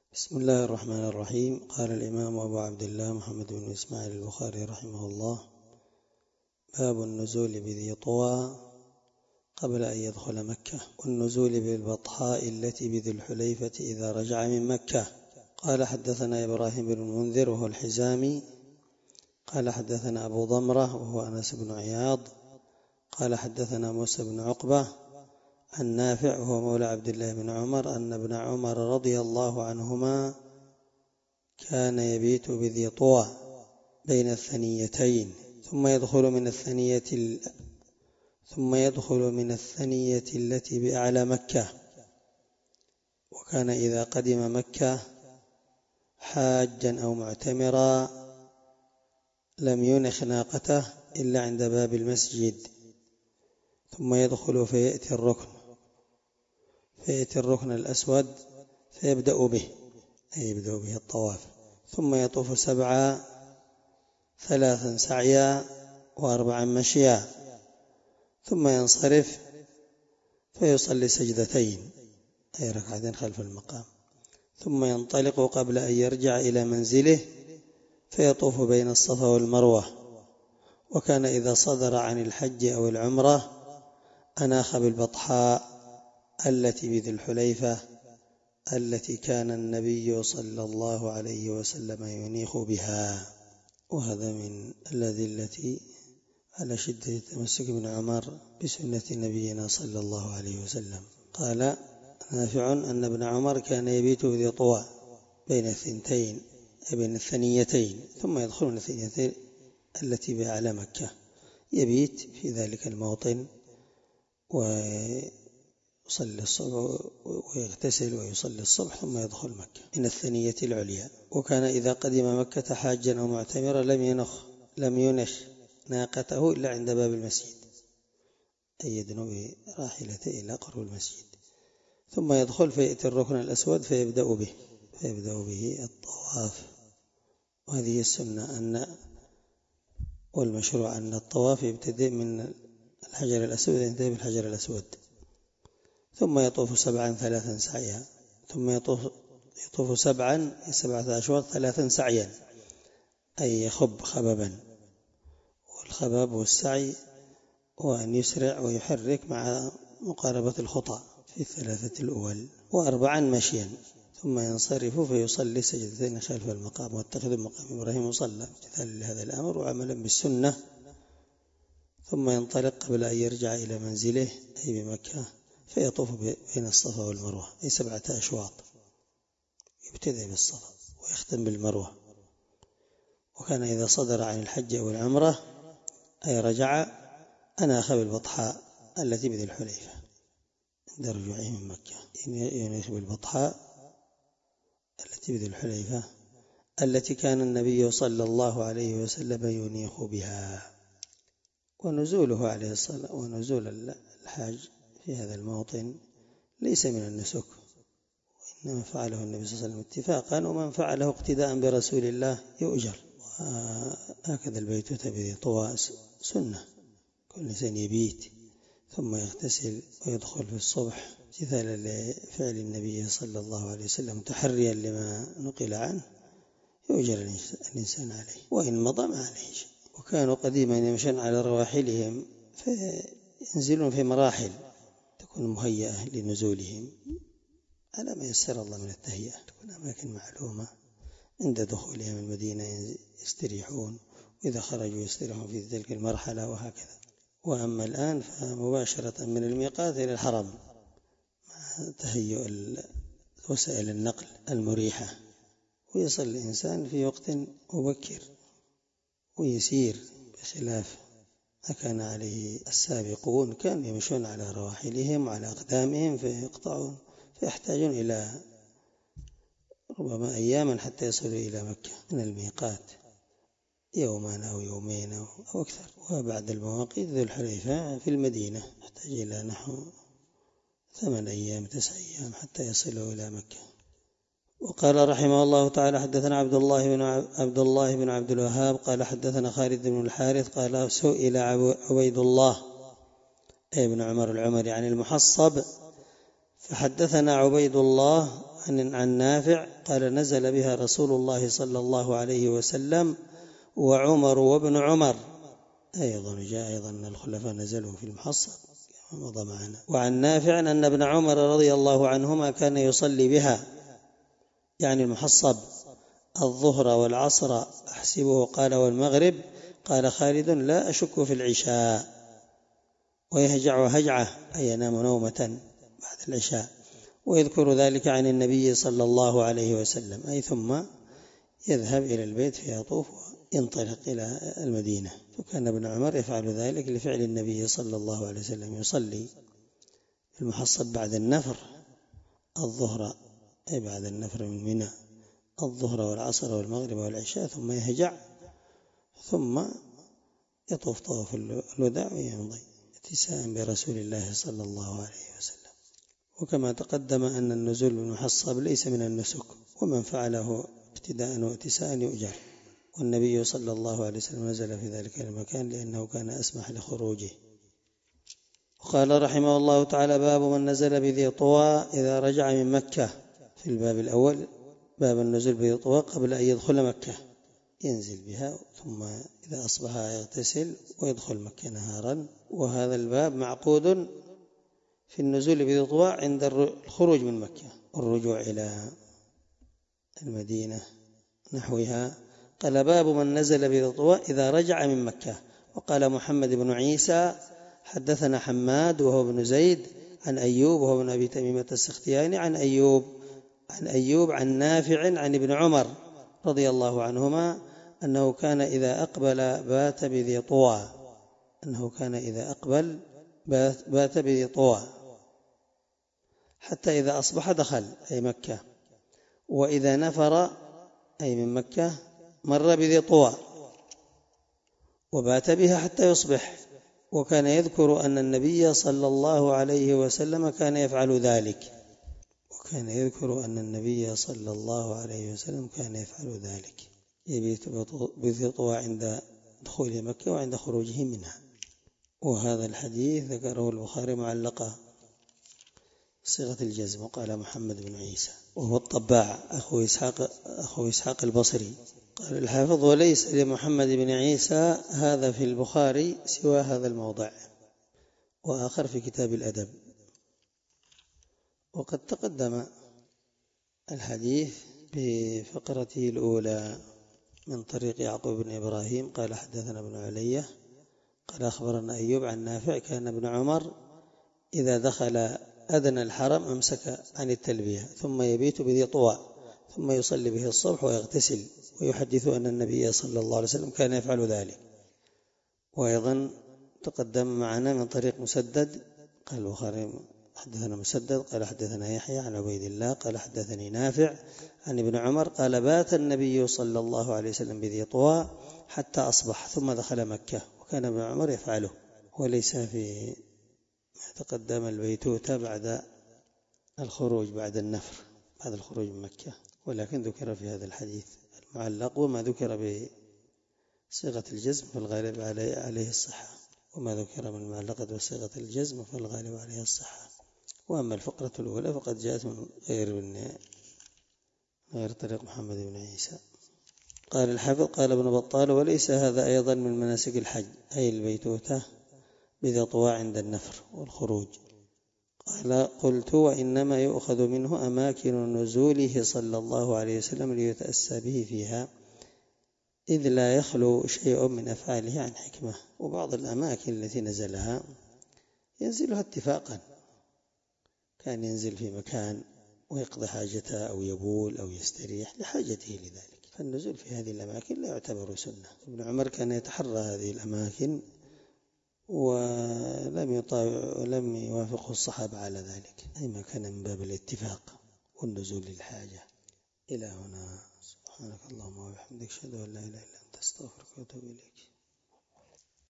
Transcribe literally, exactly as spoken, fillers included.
بسم الله الرحمن الرحيم. قال الإمام أبو عبد الله محمد بن إسماعيل البخاري رحمه الله: باب النزول بذي طوى قبل أن يدخل مكة، والنزول بالبطحاء التي بذي الحليفة إذا رجع من مكة. قال حدثنا إبراهيم بن المنذر وهو الحزامي قال حدثنا أبو ضمرة وهو أنس بن عياض قال حدثنا موسى بن عقبة عن نافع وهو مولى عبد الله بن عمر أن ابن عمر رضي الله عنهما كان يبيت بذي طوى بين الثنيتين ثم يدخل من الثنية ال... ثم يدخل من الثنية التي بأعلى مكة. وكان إذا قدم مكة حاجا أو معتمرا لم ينخ ناقته إلا عند باب المسجد، ثم يدخل فيأتي الركن فيأتي الركن الأسود فيبدأ به، أي يبدأ به الطواف، ثم يطوف سبعا ثلاثا سعيا وأربعا مشيا، ثم ينصرف فيصلي سجدتين أي ركعتين خلف المقام، ثم ينطلق قبل أن يرجع إلى منزله فيطوف بين الصفا والمروة. وكان إذا صدر عن الحج أو العمرة أناخ بالبطحاء التي بذي الحليفة التي كان النبي صلى الله عليه وسلم ينيخ بها. وهذا من الأدلة على شدة تمسك ابن عمر بسنة نبينا صلى الله عليه وسلم. قال نافع أن ابن عمر كان يبيت بذي طوى بين الثنتين بين الثنيتين ثم يدخل من الثنيتين التي بأعلى مكة، يبيت في ذلك الموطن ويصلي الصبح ويغتسل ويصلي الصبح ثم يدخل مكة من الثنية العليا. وكان إذا قدم مكة حاجا أو معتمرا لم ينخ لم ينخ ناقته إلا عند باب المسجد، أي يدنو براحلته إلى قرب المسجد، ثم يدخل فيأتي الركن الأسود فيبدأ به فيبدأ به الطواف. وهذه السنة أن والمشروع أن الطواف يبتدئ من الحجر الأسود ينتهي بالحجر الأسود، ثم يطوف سبعا ثلاثا سعيا، ثم يطوف يطوف سبعا سبعة أشواط ثلاثا سعيا أي يخب خببا، والخباب والسعي وأن يسرع ويحرك مع مقاربة الخطى في الثلاثة الأول، وأربعا مشيا، ثم ينصرف فيصلي سجدتين خلف المقام واتخذ مقام إبراهيم مصلى امتثالا لهذا الأمر وعملا بالسنة، ثم ينطلق قبل أن يرجع إلى منزله أي بمكة فيطوف بين الصفا والمروة أي سبعة أشواط، يبتدئ بالصفا ويختم بالمروة. وكان إذا صدر عن الحج أو العمرة أي رجع أناخ بالبطحاء التي بذي الحليفة عند رجوعه من مكة، يناخ بالبطحاء التي بذي الحليفة التي كان النبي صلى الله عليه وسلم ينيخ بها. ونزوله عليه الصلاة ونزول الحاج في هذا الموطن ليس من النسك، وإنما فعله النبي صلى الله عليه وسلم اتفاقا، ومن فعله اقتداء برسول الله يؤجر. وهكذا البيتوتة بذي طوى سنة، كل إنسان يبيت ثم يغتسل ويدخل في الصبح امتثالا لفعل النبي صلى الله عليه وسلم تحريا لما نقل عنه يؤجر الإنسان عليه، وإن مضى ما عليه شيء. وكانوا قديما يمشون على رواحلهم فينزلون في مراحل تكون مهيئة لنزولهم على ما يسر الله من التهيئة، تكون أماكن معلومة عند دخولهم المدينة يستريحون، وإذا خرجوا يستريحون في تلك المرحلة، وهكذا. وأما الآن فمباشرة من الميقات إلى الحرم مع تهيئ وسائل النقل المريحة، ويصل الإنسان في وقت مبكر ويسير، بخلاف ما كان عليه السابقون، كانوا يمشون على رواحلهم وعلى أقدامهم فيقطعون فيحتاجون إلى ربما أياما حتى يصلوا إلى مكة من الميقات، يوما أو يومين أو أكثر. وبعد المواقيت ذو الحليفة في المدينة يحتاج إلى نحو ثمان أيام تسع أيام حتى يصلوا إلى مكة. وقال رحمه الله تعالى حدثنا عبد الله بن عبد الله بن عبد الوهاب قال حدثنا خالد بن الحارث قال سئل عبيد الله ابن عمر العمري عن المحصب فحدثنا عبيد الله عن, عن نافع قال نزل بها رسول الله صلى الله عليه وسلم وعمر وابن عمر. أيضا جاء أيضا أن الخلفاء نزلوا في المحصب كما مضى معنا. وعن نافع أن ابن عمر رضي الله عنهما كان يصلي بها يعني المحصب الظهر والعصر أحسبه قال والمغرب. قال خالد لا أشك في العشاء ويهجع هجعة أي ينام نومة بعد العشاء، ويذكر ذلك عن النبي صلى الله عليه وسلم أي ثم يذهب إلى البيت فيطوف وينطلق إلى المدينة. فكان ابن عمر يفعل ذلك لفعل النبي صلى الله عليه وسلم يصلي المحصب بعد النفر الظهر أي بعد النفر من منى الظهر والعصر والمغرب والعشاء ثم يهجع ثم يطوف طواف الوداع ويمضي اتساء برسول الله صلى الله عليه وسلم. وكما تقدم أن النزول بالمحصب ليس من النسك، ومن فعله ابتداء واتساء يؤجر، والنبي صلى الله عليه وسلم نزل في ذلك المكان لأنه كان أسمح لخروجه. وقال رحمه الله تعالى باب من نزل بذي طوى إذا رجع من مكة. في الباب الأول باب النزول بذي طوى قبل أن يدخل مكة، ينزل بها ثم إذا أصبح يغتسل ويدخل مكة نهارا. وهذا الباب معقود في النزول بذي طوى عند الخروج من مكة والرجوع إلى المدينة نحوها. قال باب من نزل بذي طوى إذا رجع من مكة. وقال محمد بن عيسى حدثنا حماد وهو ابن زيد عن أيوب وهو ابن أبي تميمة السختياني عن أيوب عن أيوب عن نافع عن ابن عمر رضي الله عنهما أنه كان إذا أقبل بات بذي طوى أنه كان إذا أقبل بات بذي طوى حتى إذا أصبح دخل أي مكة، وإذا نفر أي من مكة مر بذي طوى وبات بها حتى يصبح. وكان يذكر أن النبي صلى الله عليه وسلم كان يفعل ذلك وكان يذكر أن النبي صلى الله عليه وسلم كان يفعل ذلك يبيت بذي طوى عند دخول مكة وعند خروجه منها. وهذا الحديث ذكره البخاري معلقة صيغة الجزم. وقال محمد بن عيسى وهو الطباع أخو إسحاق, أخو إسحاق البصري. قال الحافظ وليس لمحمد بن عيسى هذا في البخاري سوى هذا الموضع وآخر في كتاب الأدب. وقد تقدم الحديث بفقرته الأولى من طريق يعقوب بن إبراهيم قال حدثنا ابن علية قال أخبرنا أيوب عن نافع كان ابن عمر إذا دخل أدنى الحرم أمسك عن التلبية ثم يبيت بذي طوى ثم يصلي به الصبح ويغتسل، ويحدث أن النبي صلى الله عليه وسلم كان يفعل ذلك. وأيضا تقدم معنا من طريق مسدد قال البخاري حدثنا مسدد قال حدثنا يحيى عن عبيد الله قال حدثني نافع عن ابن عمر قال بات النبي صلى الله عليه وسلم بذي طوى حتى أصبح ثم دخل مكة، وكان ابن عمر يفعله. وليس في تقدم البيتوتة بعد الخروج بعد النفر بعد الخروج من مكة، ولكن ذكر في هذا الحديث المعلق. وما ذكر بصيغة الجزم فالغالب عليه الصحة وما ذكر من المعلقة بصيغة الجزم فالغالب عليه الصحة. وأما الفقرة الأولى فقد جاءت من غير من غير طريق محمد بن عيسى. قال الحافظ قال ابن بطال وليس هذا أيضا من مناسك الحج أي البيتوتة بذي طوى عند النفر والخروج. قال قلت وإنما يؤخذ منه أماكن نزوله صلى الله عليه وسلم ليتأسى به فيها إذ لا يخلو شيء من أفعاله عن حكمة. وبعض الأماكن التي نزلها ينزلها اتفاقا، كان ينزل في مكان ويقضي حاجته أو يبول أو يستريح لحاجته لذلك، فالنزول في هذه الأماكن لا يعتبر سنة. ابن عمر كان يتحرى هذه الأماكن ولم يطاوع ولم يوافقه الصحابة على ذلك، أي ما كان من باب الاتفاق والنزول للحاجة. إلى هنا سبحانك اللهم وبحمدك أشهد أن لا إله إلا أنت أستغفرك وأتوب إليك.